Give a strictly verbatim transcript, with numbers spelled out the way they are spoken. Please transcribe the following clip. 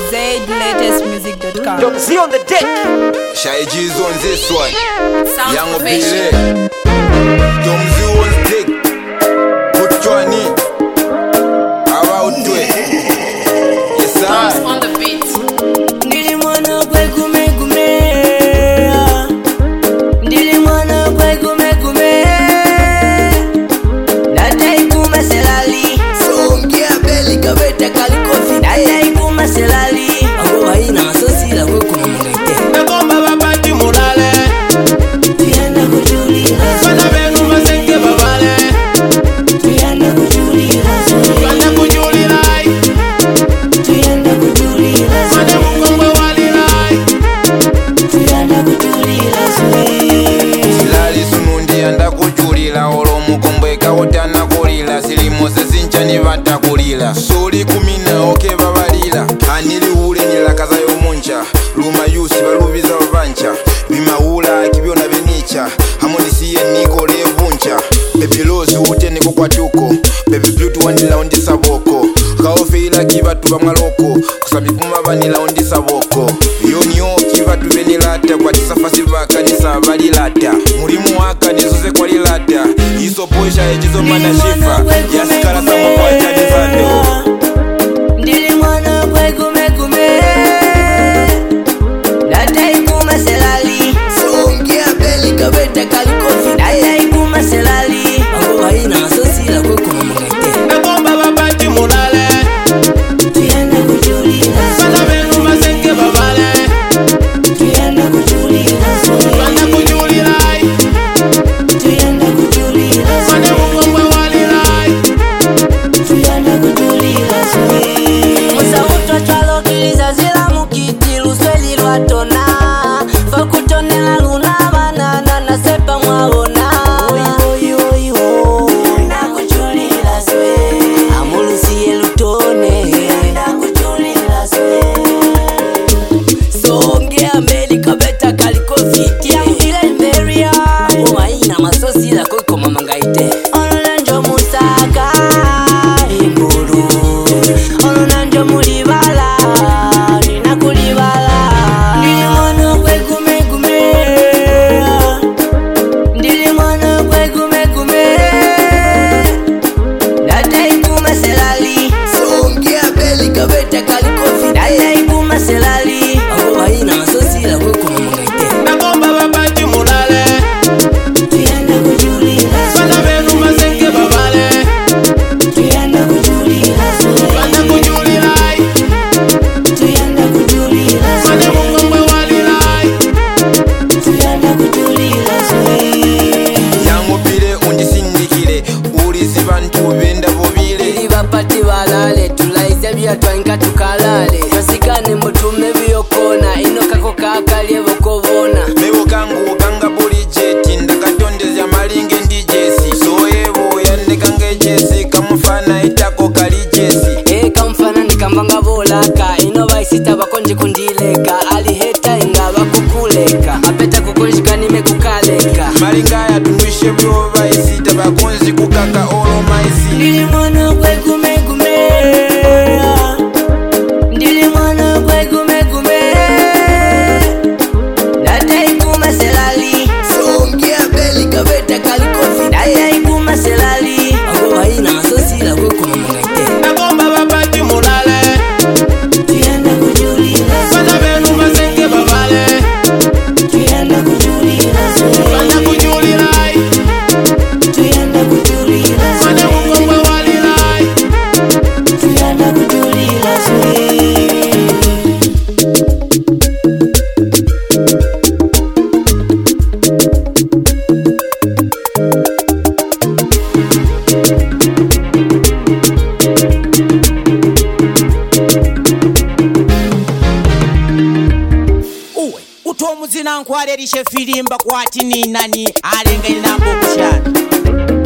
Z latest music dot com. Don't see on the deck. Shy G's on this one. Sound Young professional. Billy. Don't see on the deck. Put your knee. How about do it? Yes, sir. On the beat. Ndili mwana kwe kume kume. Ndili mwana kwe kume kume. Dada ikuma selali. Songea beli kabeta kalikofi. Dada ikuma selali. Ango haina masosi la kwe kuma mungaite. Nakomba babati mulale. Tuyanda kujulila. Bana benu masenge babale. Tuyanda kujulila. Bana kujulilai. Tuyanda kujulila. Bana mukongwe walilai. Tuyanda kujulila. Silali sunundi anda kujulila. Olo mukombwe kawotana kulila. Silimose sinchani batakulila. Soli kumina oke babalila. Anili ule nilakaza yomuncha. Luma yusi balubiza babancha. Bimaula kibyona benicha. Hamonisiye niko levuncha. Baby Rose ute niko kwa tuko. Baby Beauty wandila ondisa boko. Kaofeila kibatu bamwaloko. Kusabikuma banila ondisa boko. Yonyo kibatu benilata. Kwa tisafasi baka nisa balilata. Mulimu waka nizuze kwa lilata. Iso poisha ejizo mana shifa. Yasikara samo kwa chani zando. Ndili mwana kwe kume kume. Dada ikuma selali. Songea beli kabeta kalikofi. Dada ikuma selali. Ango haina masosi la kwe kuma mungaite. Nakomba babati mulale. Tuyanda kujulila. Bana benu masenge babale. Tuyanda kujulila. Bana kujulilai. Tuyanda kujulila. Bana mukongwe walilai. Tuyanda kujulila. Musa utwa chwalo kiliza zila mukiti. Lusweli lwatona. Fakutonela luna banana na sepa mwabona. Oyi oyi oyi. Nakujulila swe. Amulusiye lutone. Nakujulila swe. Songea meli kabeta kalikofi. Tia mkile mberia. Ango haina masosi la koko mamangaite. Olonanjo musaka. Inguru. Olonanjo mulibala. Nina kulibala. Ndili mwana kwe kume kume. Ndili mwana kwe kume kume. Dada ikuma selali. Songea beli kabeta kalikofi. Dada ikuma selali. Ango haina masosi la kwe kuma mungaite. Nakomba babati mulale. Tuyanda kujulila. Bana benu masenge babale. Tuyanda kujulila. Bana kujulilai. Tuyanda kujulila. Bana mukongwe walilai. Tuyanda kujulila. Yangopile undisindikile. Ulisi bantu benda bobile. Ili bapati balale. Tulaize byatwanka tukalale. Masikane mutume byokona. Ino kako kakalye bokovona. Mebo kangu kanga buli jeti. Ndakatondezya malinge ndi jesi. Soevo yande kange jesi. Kamufana itako kali jesi. Eka mfana nikambanga bolaka. Ino baisita bakonji kundileka. Aliheta inga bakukuleka. Apeta kukonjika nime kukaleka. Malinga ya tumbishe byoba isita bakonzi kukaka olo maisi. Ndili mwana kwe kume kume. Ndili mwana kwe kume kume. Dada ikuma selali. Songea beli kabeta kalikofi. Dada ikuma selali. Ango haina masosi la kwe kuma mungaite. Nakomba babati mulale. Tuyanda kujulila. Bana benu masenge babale. Tuyanda kujulila. Bana kujulilai. Tuyanda kujulila. Bana mukongwe walilai. Tuyanda kujulila. uwe utomuzina nkwalerishe filimba kwati ninani alenga inambo kushana